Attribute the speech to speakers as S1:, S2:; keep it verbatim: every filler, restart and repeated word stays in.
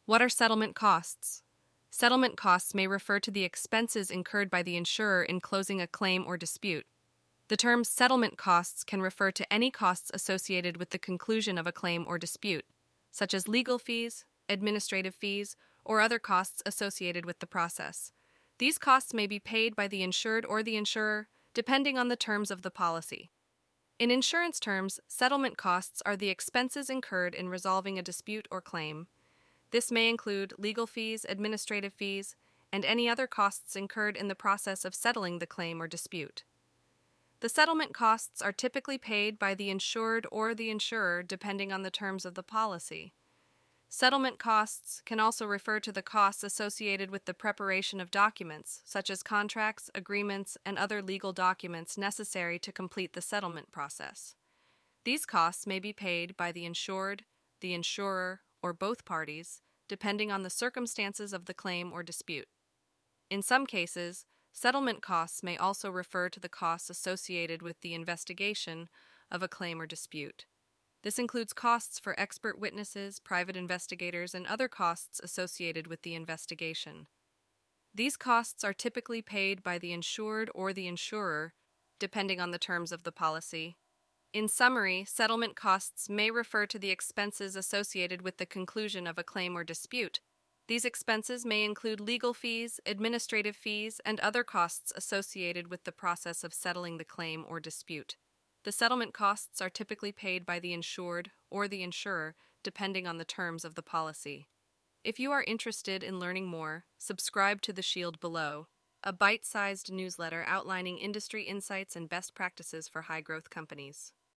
S1: What are settlement costs? Settlement costs may refer to the expenses incurred by the insurer in closing a claim or dispute. The term settlement costs can refer to any costs associated with the conclusion of a claim or dispute, such as legal fees, administrative fees, or other costs associated with the process. These costs may be paid by the insured or the insurer, depending on the terms of the policy. In insurance terms, settlement costs are the expenses incurred in resolving a dispute or claim. This may include legal fees, administrative fees, and any other costs incurred in the process of settling the claim or dispute. The settlement costs are typically paid by the insured or the insurer depending on the terms of the policy. Settlement costs can also refer to the costs associated with the preparation of documents, such as contracts, agreements, and other legal documents necessary to complete the settlement process. These costs may be paid by the insured, the insurer, or both parties, depending on the circumstances of the claim or dispute. In some cases, settlement costs may also refer to the costs associated with the investigation of a claim or dispute. This includes costs for expert witnesses, private investigators, and other costs associated with the investigation. These costs are typically paid by the insured or the insurer, depending on the terms of the policy. In summary, settlement costs may refer to the expenses associated with the conclusion of a claim or dispute. These expenses may include legal fees, administrative fees, and other costs associated with the process of settling the claim or dispute. The settlement costs are typically paid by the insured or the insurer, depending on the terms of the policy. If you are interested in learning more, subscribe to The Shield below, a bite-sized newsletter outlining industry insights and best practices for high-growth companies.